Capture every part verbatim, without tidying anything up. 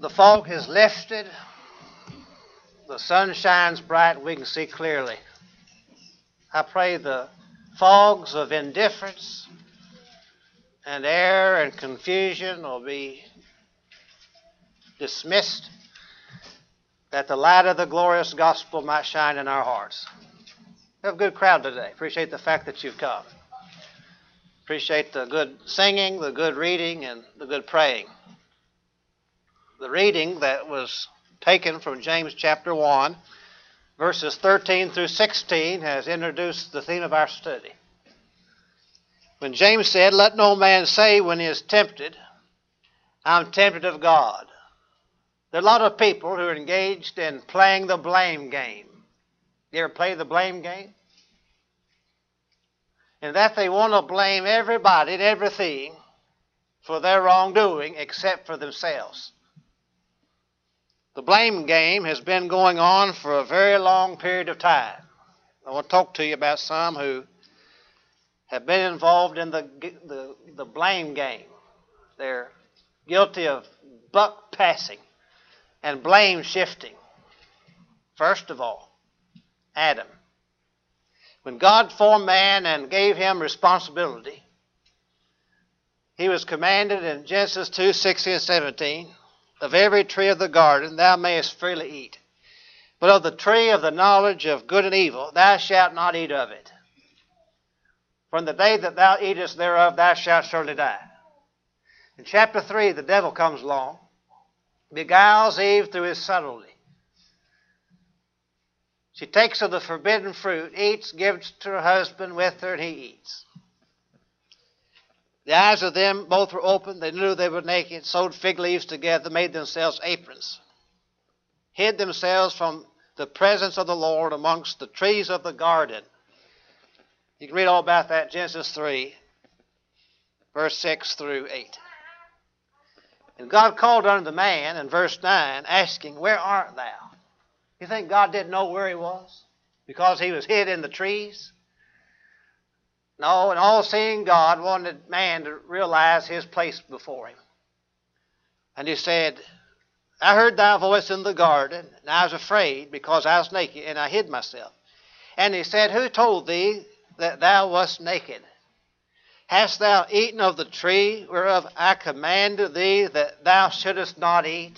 The fog has lifted. The sun shines bright. We can see clearly. I pray the fogs of indifference and error and confusion will be dismissed, that the light of the glorious gospel might shine in our hearts. We have a good crowd today. Appreciate the fact that you've come. Appreciate the good singing, the good reading, and the good praying. The reading that was taken from James chapter one, verses thirteen through sixteen, has introduced the theme of our study. When James said, "Let no man say when he is tempted, I'm tempted of God." There are a lot of people who are engaged in playing the blame game. You ever play the blame game? In that they want to blame everybody and everything for their wrongdoing except for themselves. The blame game has been going on for a very long period of time. I want to talk to you about some who have been involved in the, the, the blame game. They're guilty of buck passing and blame shifting. First of all, Adam. When God formed man and gave him responsibility, he was commanded in Genesis two, sixteen and seventeen, "Of every tree of the garden thou mayest freely eat, but of the tree of the knowledge of good and evil thou shalt not eat of it. From the day that thou eatest thereof thou shalt surely die." In chapter three, the devil comes along, beguiles Eve through his subtlety. She takes of the forbidden fruit, eats, gives to her husband with her, and he eats. The eyes of them both were open. They knew they were naked, sewed fig leaves together, made themselves aprons, hid themselves from the presence of the Lord amongst the trees of the garden. You can read all about that in Genesis three, verse six through eight. And God called unto the man in verse nine, asking, "Where art thou?" You think God didn't know where he was because he was hid in the trees? No, an all-seeing God wanted man to realize his place before him. And he said, "I heard thy voice in the garden, and I was afraid because I was naked, and I hid myself." And he said, "Who told thee that thou wast naked? Hast thou eaten of the tree whereof I commanded thee that thou shouldest not eat?"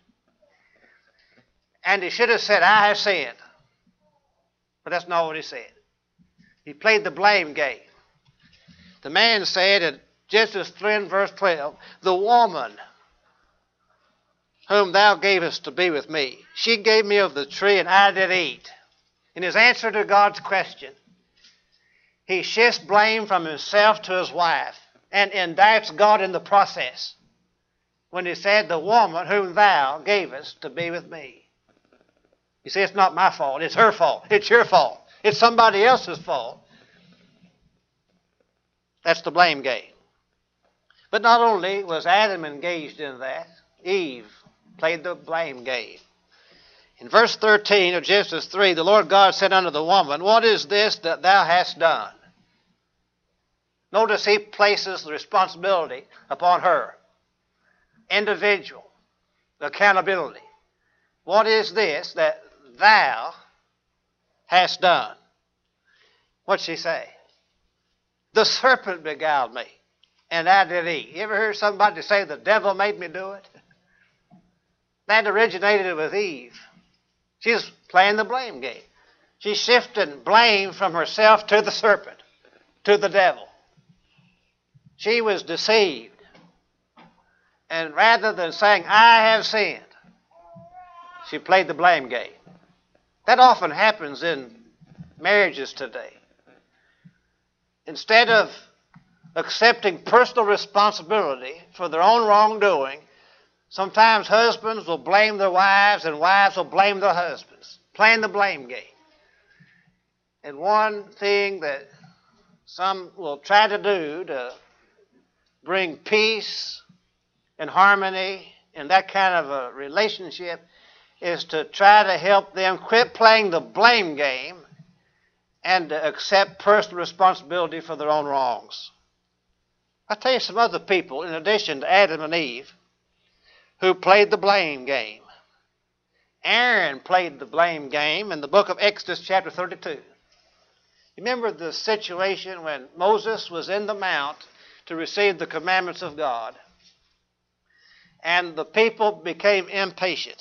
And he should have said, "I have sinned." But that's not what he said. He played the blame game. The man said in Genesis three and verse twelve, "The woman whom thou gavest to be with me, she gave me of the tree and I did eat." In his answer to God's question, he shifts blame from himself to his wife and indicts God in the process when he said, "The woman whom thou gavest to be with me." You see, it's not my fault. It's her fault. It's your fault. It's somebody else's fault. That's the blame game. But not only was Adam engaged in that, Eve played the blame game. In verse thirteen of Genesis three, the Lord God said unto the woman, "What is this that thou hast done?" Notice he places the responsibility upon her. Individual accountability. What is this that thou hast done? What'd she say? "The serpent beguiled me, and I did eat." You ever heard somebody say, "The devil made me do it"? That originated with Eve. She's playing the blame game. She's shifting blame from herself to the serpent, to the devil. She was deceived. And rather than saying, "I have sinned," she played the blame game. That often happens in marriages today. Instead of accepting personal responsibility for their own wrongdoing, sometimes husbands will blame their wives and wives will blame their husbands, playing the blame game. And one thing that some will try to do to bring peace and harmony in that kind of a relationship is to try to help them quit playing the blame game and to accept personal responsibility for their own wrongs. I'll tell you some other people, in addition to Adam and Eve, who played the blame game. Aaron played the blame game in the book of Exodus chapter thirty-two. Remember the situation when Moses was in the mount to receive the commandments of God, and the people became impatient.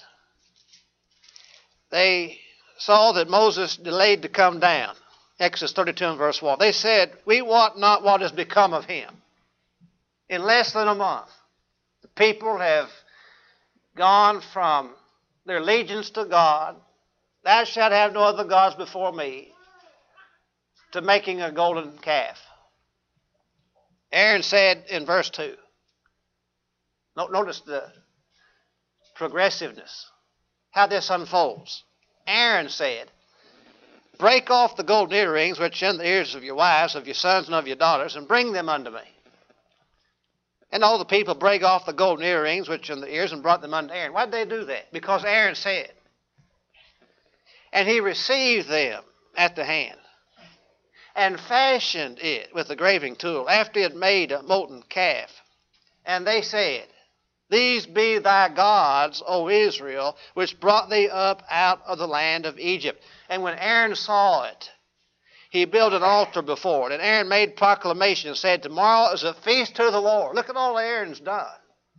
They saw that Moses delayed to come down. Exodus thirty-two and verse one. They said, "We wot not what has become of him." In less than a month, the people have gone from their allegiance to God, "Thou shalt have no other gods before me," to making a golden calf. Aaron said in verse two, notice the progressiveness, how this unfolds. Aaron said, "Break off the golden earrings which are in the ears of your wives, of your sons, and of your daughters, and bring them unto me." And all the people break off the golden earrings which are in the ears and brought them unto Aaron. Why did they do that? Because Aaron said. And he received them at the hand, and fashioned it with a graving tool, after he had made a molten calf. And they said, "These be thy gods, O Israel, which brought thee up out of the land of Egypt." And when Aaron saw it, he built an altar before it. And Aaron made proclamation and said, "Tomorrow is a feast to the Lord." Look at all Aaron's done.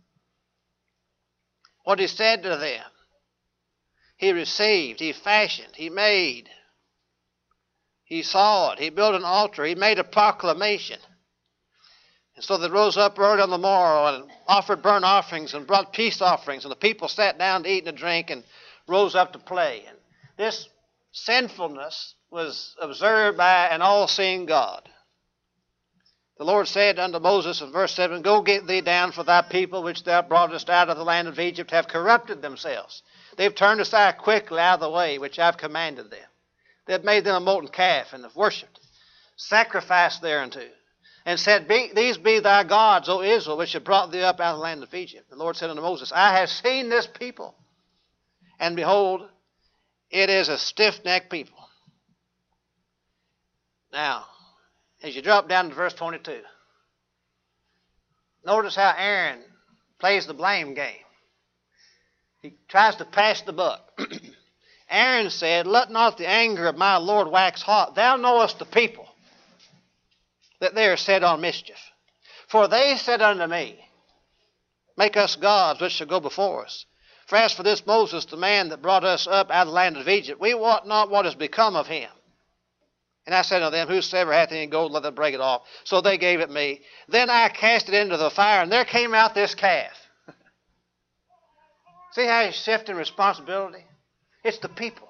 What he said to them, he received, he fashioned, he made. He saw it. He built an altar. He made a proclamation. And so they rose up early on the morrow and offered burnt offerings and brought peace offerings. And the people sat down to eat and to drink and rose up to play. And this sinfulness was observed by an all-seeing God. The Lord said unto Moses in verse seven, "Go get thee down, for thy people which thou broughtest out of the land of Egypt have corrupted themselves. They've turned aside quickly out of the way which I've commanded them. They've made them a molten calf and have worshipped, sacrificed thereunto, and said, be, These be thy gods, O Israel, which have brought thee up out of the land of Egypt." The Lord said unto Moses, "I have seen this people, and behold, it is a stiff-necked people." Now, as you drop down to verse twenty-two, notice how Aaron plays the blame game. He tries to pass the buck. Aaron said, "Let not the anger of my Lord wax hot. Thou knowest the people, that they are set on mischief. For they said unto me, Make us gods which shall go before us. For as for this Moses, the man that brought us up out of the land of Egypt, we wot not what has become of him. And I said unto them, Whosoever hath any gold, let them break it off. So they gave it me. Then I cast it into the fire, and there came out this calf." See how he's shifting responsibility? It's the people.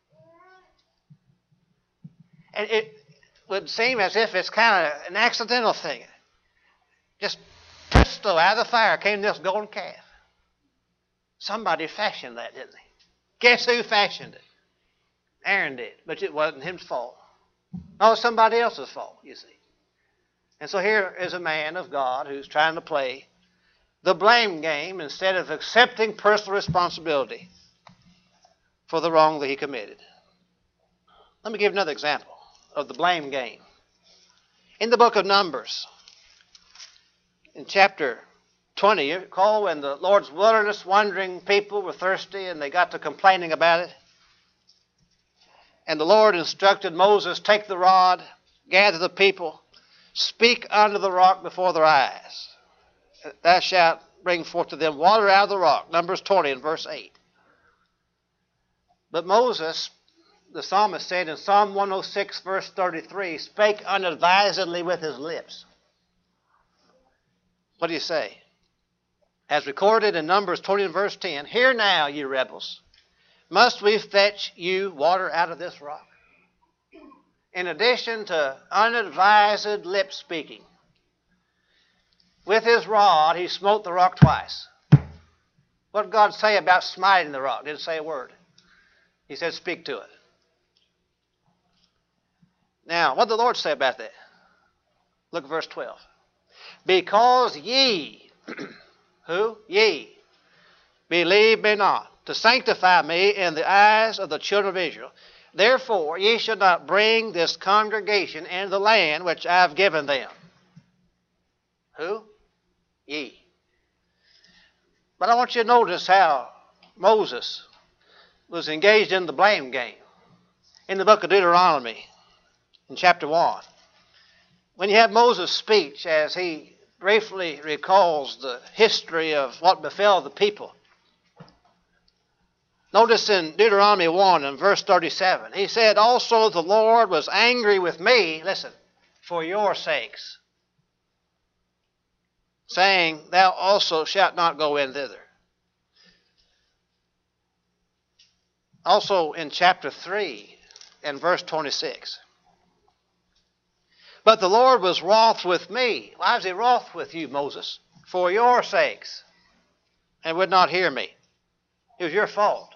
And it would seem as if it's kind of an accidental thing. Just presto, out of the fire came this golden calf. Somebody fashioned that, didn't they? Guess who fashioned it? Aaron did, but it wasn't his fault. No, it's somebody else's fault, you see. And so here is a man of God who's trying to play the blame game instead of accepting personal responsibility for the wrong that he committed. Let me give another example of the blame game. In the book of Numbers, in chapter twenty, you recall when the Lord's wilderness wandering people were thirsty and they got to complaining about it? And the Lord instructed Moses, "Take the rod, gather the people, speak unto the rock before their eyes. Thou shalt bring forth to them water out of the rock." Numbers twenty and verse eight. But Moses, the psalmist said in Psalm one oh six, verse thirty-three, spake unadvisedly with his lips. What do you say? As recorded in Numbers twenty and verse ten, "Hear now, ye rebels, must we fetch you water out of this rock?" In addition to unadvised lip speaking, with his rod he smote the rock twice. What did God say about smiting the rock? Didn't say a word. He said, "Speak to it." Now, what did the Lord say about that? Look at verse twelve. "Because ye," who? Ye, "believe me not, to sanctify me in the eyes of the children of Israel. Therefore ye should not bring this congregation into the land which I have given them." Who? Ye. But I want you to notice how Moses was engaged in the blame game. In the book of Deuteronomy, in chapter one, when you have Moses' speech as he briefly recalls the history of what befell the people, notice in Deuteronomy one and verse thirty-seven, he said, also the Lord was angry with me, listen, for your sakes, saying, thou also shalt not go in thither. Also in chapter three and verse twenty-six. But the Lord was wroth with me. Why was he wroth with you, Moses? For your sakes, and would not hear me. It was your fault.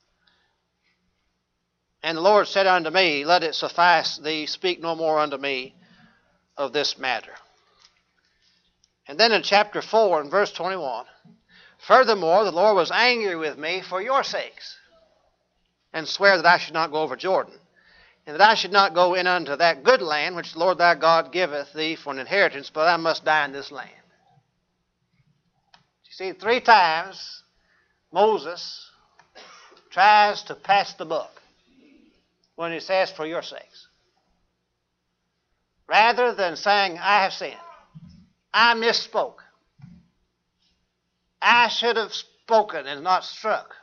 And the Lord said unto me, let it suffice thee, speak no more unto me of this matter. And then in chapter four and verse twenty-one, furthermore, the Lord was angry with me for your sakes, and swear that I should not go over Jordan, and that I should not go in unto that good land which the Lord thy God giveth thee for an inheritance, but I must die in this land. You see, three times Moses tries to pass the buck when he says, for your sakes. Rather than saying, I have sinned, I misspoke, I should have spoken and not struck,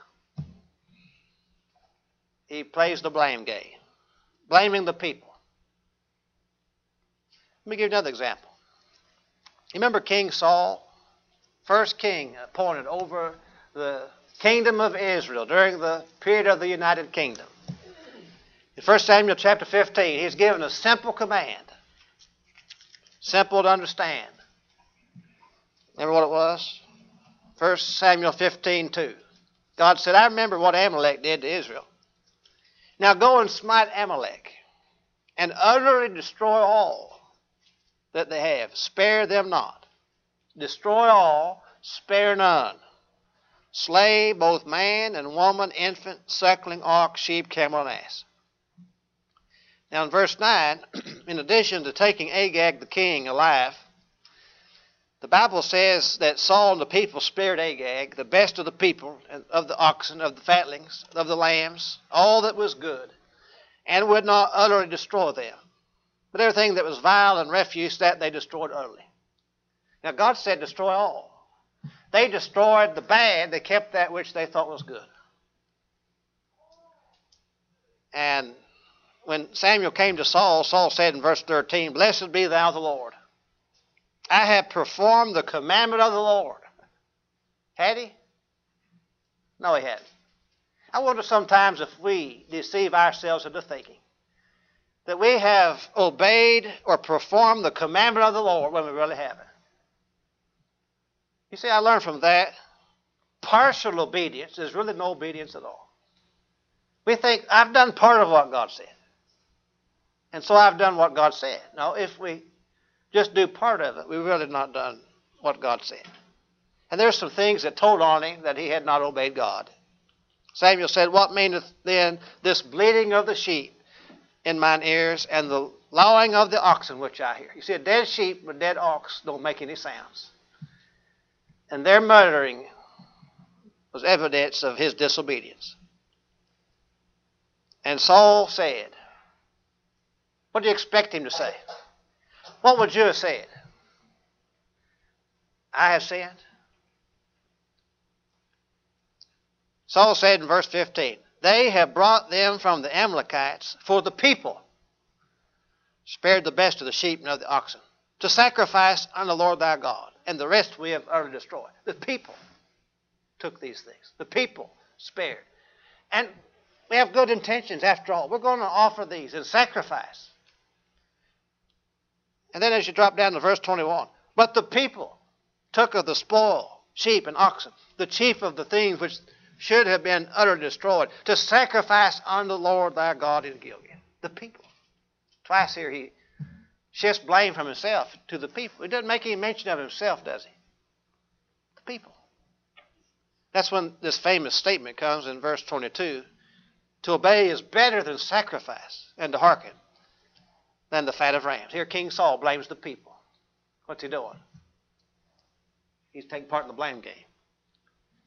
he plays the blame game, blaming the people. Let me give you another example. You remember King Saul? First king appointed over the kingdom of Israel during the period of the United Kingdom. In First Samuel chapter fifteen, he's given a simple command. Simple to understand. Remember what it was? First Samuel fifteen two. God said, I remember what Amalek did to Israel. Now go and smite Amalek, and utterly destroy all that they have. Spare them not. Destroy all, spare none. Slay both man and woman, infant, suckling, ox, sheep, camel, and ass. Now in verse nine, in addition to taking Agag the king alive, the Bible says that Saul and the people spared Agag, the best of the people, of the oxen, of the fatlings, of the lambs, all that was good, and would not utterly destroy them. But everything that was vile and refuse, that they destroyed utterly. Now God said destroy all. They destroyed the bad, they kept that which they thought was good. And when Samuel came to Saul, Saul said in verse thirteen, blessed be thou the Lord. I have performed the commandment of the Lord. Had he? No, he hadn't. I wonder sometimes if we deceive ourselves into thinking that we have obeyed or performed the commandment of the Lord when we really haven't. You see, I learned from that, partial obedience is really no obedience at all. We think, I've done part of what God said, and so I've done what God said. No, if we just do part of it, we've really not done what God said. And there's some things that told on him that he had not obeyed God. Samuel said, what meaneth then this bleating of the sheep in mine ears, and the lowing of the oxen which I hear? You see, a dead sheep and a dead ox don't make any sounds. And their muttering was evidence of his disobedience. And Saul said, what do you expect him to say? What would you have said? I have sinned. Saul said in verse fifteen, they have brought them from the Amalekites, for the people spared the best of the sheep and of the oxen, to sacrifice unto the Lord thy God, and the rest we have utterly destroyed. The people took these things. The people spared. And we have good intentions after all. We're going to offer these in sacrifice. And then as you drop down to verse twenty-one, but the people took of the spoil, sheep and oxen, the chief of the things which should have been utterly destroyed, to sacrifice unto the Lord thy God in Gilgal. The people. Twice here he shifts blame from himself to the people. He doesn't make any mention of himself, does he? The people. That's when this famous statement comes in verse twenty-two. To obey is better than sacrifice, and to hearken than the fat of rams. Here King Saul blames the people. What's he doing? He's taking part in the blame game.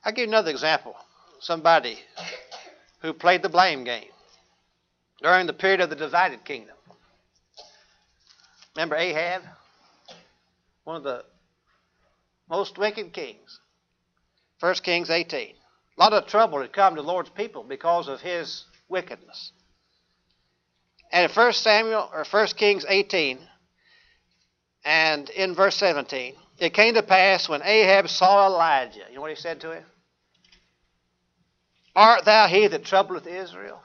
I'll give you another example. Somebody who played the blame game during the period of the divided kingdom. Remember Ahab? One of the most wicked kings. First Kings eighteen. A lot of trouble had come to the Lord's people because of his wickedness. And in First Samuel or First Kings eighteen and in verse seventeen, it came to pass when Ahab saw Elijah. You know what he said to him? Art thou he that troubleth Israel?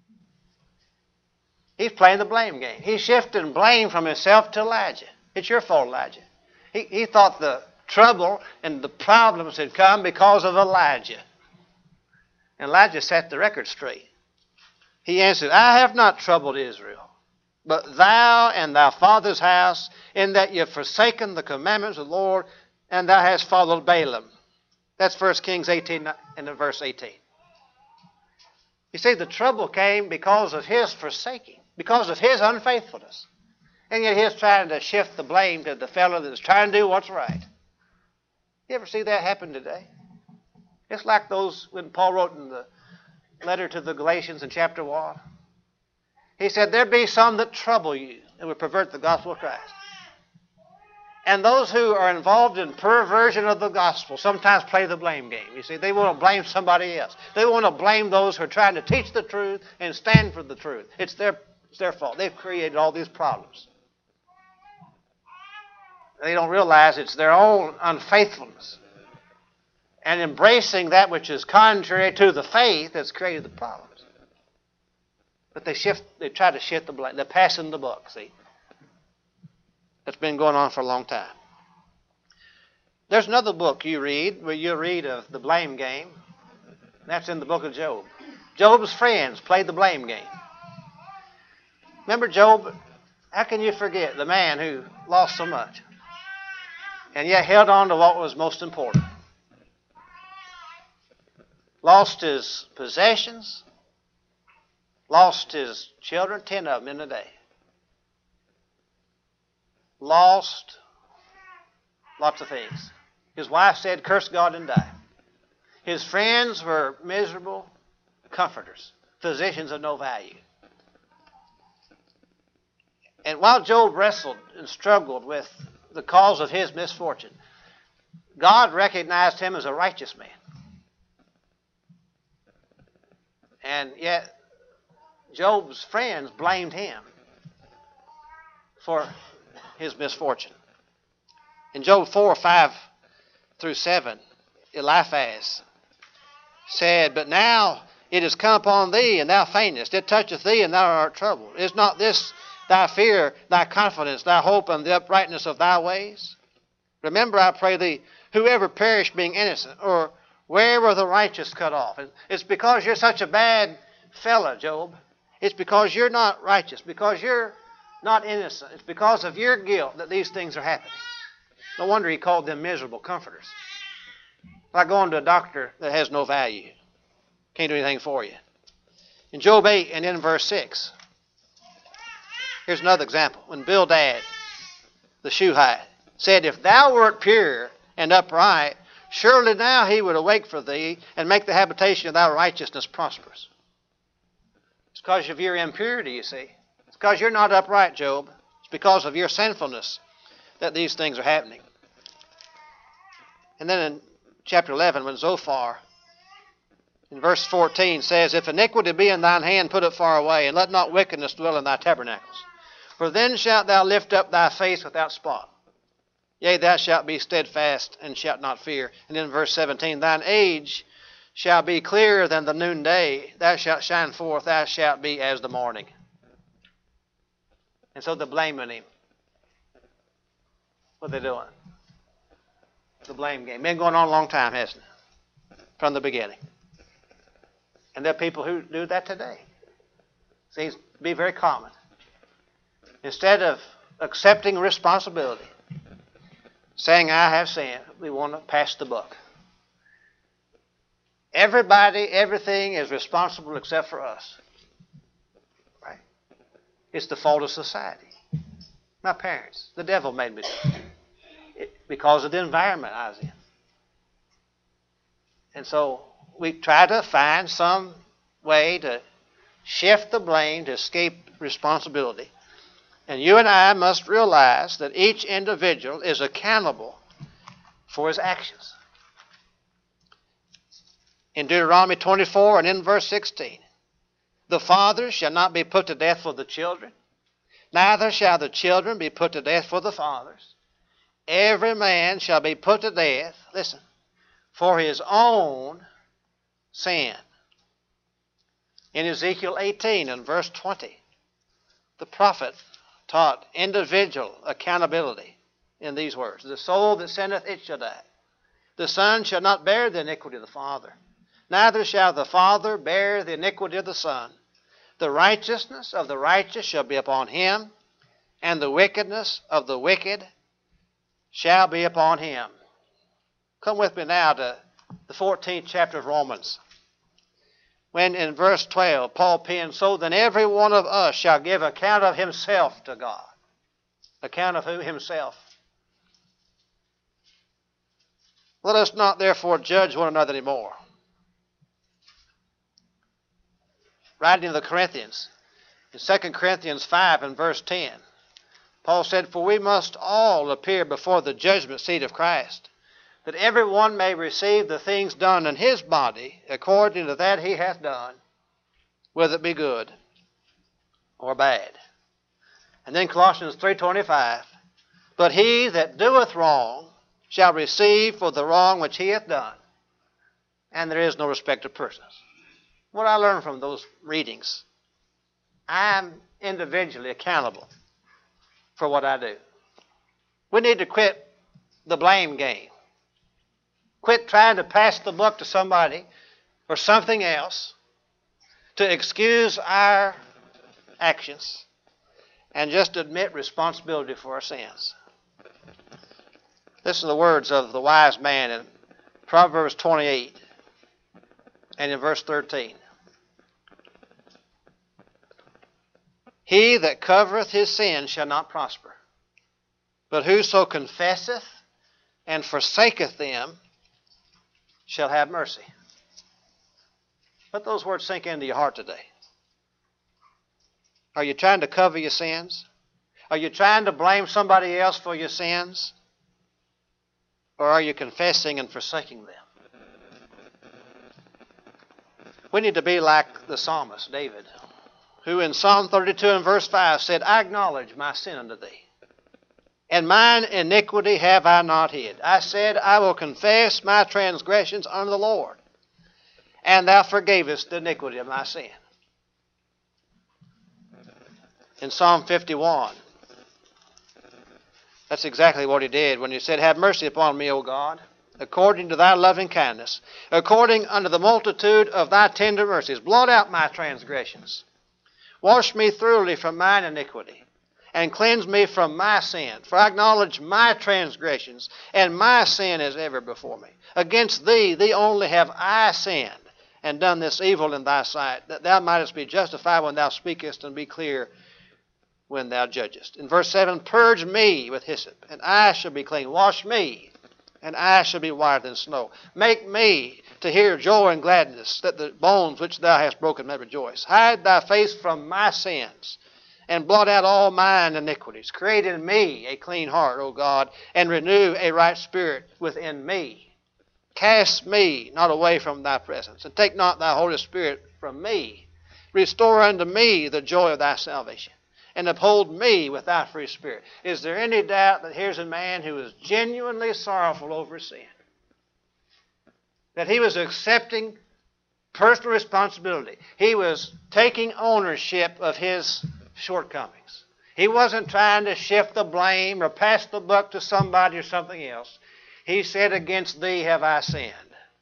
He's playing the blame game. He's shifting blame from himself to Elijah. It's your fault, Elijah. He, he thought the trouble and the problems had come because of Elijah. And Elijah set the record straight. He answered, I have not troubled Israel, but thou and thy father's house, in that ye have forsaken the commandments of the Lord, and thou hast followed Balaam. That's First Kings eighteen and verse eighteen. You see, the trouble came because of his forsaking, because of his unfaithfulness. And yet he's trying to shift the blame to the fellow that's trying to do what's right. You ever see that happen today? It's like those when Paul wrote in the letter to the Galatians in chapter one. He said, there be some that trouble you and would pervert the gospel of Christ. And those who are involved in perversion of the gospel sometimes play the blame game. You see, they want to blame somebody else. They want to blame those who are trying to teach the truth and stand for the truth. It's their, it's their fault. They've created all these problems. They don't realize it's their own unfaithfulness and embracing that which is contrary to the faith that's created the problems. But they shift. They try to shift the blame. They're passing the buck, see. That's been going on for a long time. There's another book you read where you read of the blame game. That's in the book of Job. Job's friends played the blame game. Remember Job? How can you forget the man who lost so much and yet held on to what was most important? Lost his possessions, lost his children, ten of them in a day. Lost lots of things. His wife said, curse God and die. His friends were miserable comforters, physicians of no value. And while Job wrestled and struggled with the cause of his misfortune, God recognized him as a righteous man. And yet, Job's friends blamed him for his misfortune. In Job four, five through seven, Eliphaz said, but now it is come upon thee, and thou faintest. It toucheth thee, and thou art troubled. Is not this thy fear, thy confidence, thy hope, and the uprightness of thy ways? Remember, I pray thee, whoever perished being innocent, or where were the righteous cut off? It's because you're such a bad fella, Job. It's because you're not righteous, because you're not innocent. It's because of your guilt that these things are happening. No wonder he called them miserable comforters. Like going to a doctor that has no value. Can't do anything for you. In Job eight and in verse six, here's another example. When Bildad, the Shuhite, said, if thou wert pure and upright, surely now he would awake for thee and make the habitation of thy righteousness prosperous. It's because of your impurity, you see. It's because you're not upright, Job. It's because of your sinfulness that these things are happening. And then in chapter eleven, when Zophar, in verse fourteen, says, if iniquity be in thine hand, put it far away, and let not wickedness dwell in thy tabernacles. For then shalt thou lift up thy face without spot. Yea, thou shalt be steadfast and shalt not fear. And in verse seventeen, thine age shall be clearer than the noonday. Thou shalt shine forth, thou shalt be as the morning. And so they're blaming him. What are they doing? The blame game. Been going on a long time, hasn't it? From the beginning. And there are people who do that today. Seems to be very common. Instead of accepting responsibility, saying, I have sinned, we want to pass the buck. Everybody, everything is responsible except for us. Right? It's the fault of society. My parents. The devil made me do it. It because of the environment I was in. And so we try to find some way to shift the blame to escape responsibility. And you and I must realize that each individual is accountable for his actions. In Deuteronomy twenty-four and in verse sixteen, the fathers shall not be put to death for the children, neither shall the children be put to death for the fathers. Every man shall be put to death, listen, for his own sin. In Ezekiel eighteen and verse twenty, the prophet taught individual accountability in these words. The soul that sinneth, it shall die. The son shall not bear the iniquity of the father, neither shall the father bear the iniquity of the son. The righteousness of the righteous shall be upon him, and the wickedness of the wicked shall be upon him. Come with me now to the fourteenth chapter of Romans, when in verse twelve Paul penned, so then every one of us shall give account of himself to God. Account of who? Himself. Let us not therefore judge one another anymore. Writing to the Corinthians, in Second Corinthians five and verse ten, Paul said, for we must all appear before the judgment seat of Christ, that every one may receive the things done in his body according to that he hath done, whether it be good or bad. And then Colossians three twenty-five, but he that doeth wrong shall receive for the wrong which he hath done, and there is no respect of persons. What I learned from those readings, I'm individually accountable for what I do. We need to quit the blame game. Quit trying to pass the buck to somebody or something else to excuse our actions and just admit responsibility for our sins. Listen to the words of the wise man in Proverbs twenty-eight and in verse thirteen. He that covereth his sin shall not prosper, but whoso confesseth and forsaketh them shall have mercy. Let those words sink into your heart today. Are you trying to cover your sins? Are you trying to blame somebody else for your sins? Or are you confessing and forsaking them? We need to be like the psalmist, David, who in Psalm thirty-two and verse five said, I acknowledge my sin unto thee, and mine iniquity have I not hid. I said, I will confess my transgressions unto the Lord, and thou forgavest the iniquity of my sin. In Psalm fifty-one, that's exactly what he did when he said, have mercy upon me, O God, according to thy loving kindness, according unto the multitude of thy tender mercies. Blot out my transgressions. Wash me thoroughly from mine iniquity, and cleanse me from my sin. For I acknowledge my transgressions, and my sin is ever before me. Against thee, thee only have I sinned, and done this evil in thy sight, that thou mightest be justified when thou speakest, and be clear when thou judgest. In verse seven, purge me with hyssop, and I shall be clean. Wash me, and I shall be whiter than snow. Make me to hear joy and gladness, that the bones which thou hast broken may rejoice. Hide thy face from my sins, and blot out all mine iniquities. Create in me a clean heart, O God, and renew a right spirit within me. Cast me not away from thy presence, and take not thy Holy Spirit from me. Restore unto me the joy of thy salvation, and uphold me with thy free spirit. Is there any doubt that here's a man who is genuinely sorrowful over sin? That he was accepting personal responsibility. He was taking ownership of his shortcomings. He wasn't trying to shift the blame or pass the buck to somebody or something else. He said, against thee have I sinned.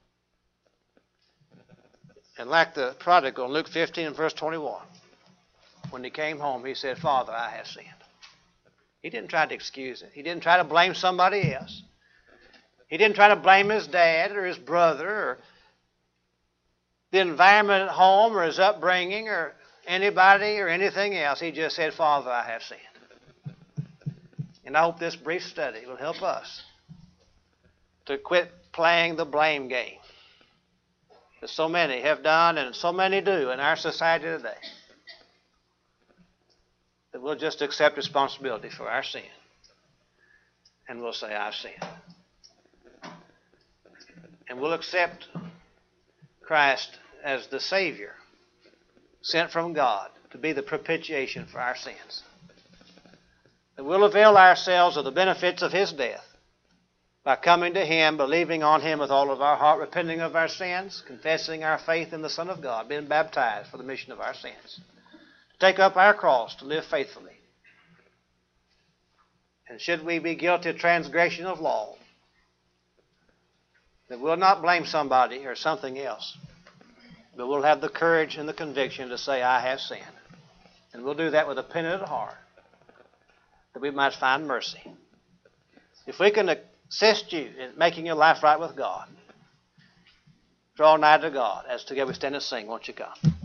And like the prodigal in Luke fifteen and verse twenty-one, when he came home, he said, Father, I have sinned. He didn't try to excuse it. He didn't try to blame somebody else. He didn't try to blame his dad or his brother or the environment at home or his upbringing or anybody or anything else. He just said, Father, I have sinned. And I hope this brief study will help us to quit playing the blame game that so many have done and so many do in our society today, that we'll just accept responsibility for our sin. And we'll say, I've sinned. And we'll accept Christ as the Savior sent from God to be the propitiation for our sins. That we'll avail ourselves of the benefits of His death by coming to Him, believing on Him with all of our heart, repenting of our sins, confessing our faith in the Son of God, being baptized for the remission of our sins. Take up our cross to live faithfully. And should we be guilty of transgression of law, that we'll not blame somebody or something else, but we'll have the courage and the conviction to say, I have sinned. And we'll do that with a penitent heart, that we might find mercy. If we can assist you in making your life right with God, draw nigh to God as together we stand and sing. Won't you come?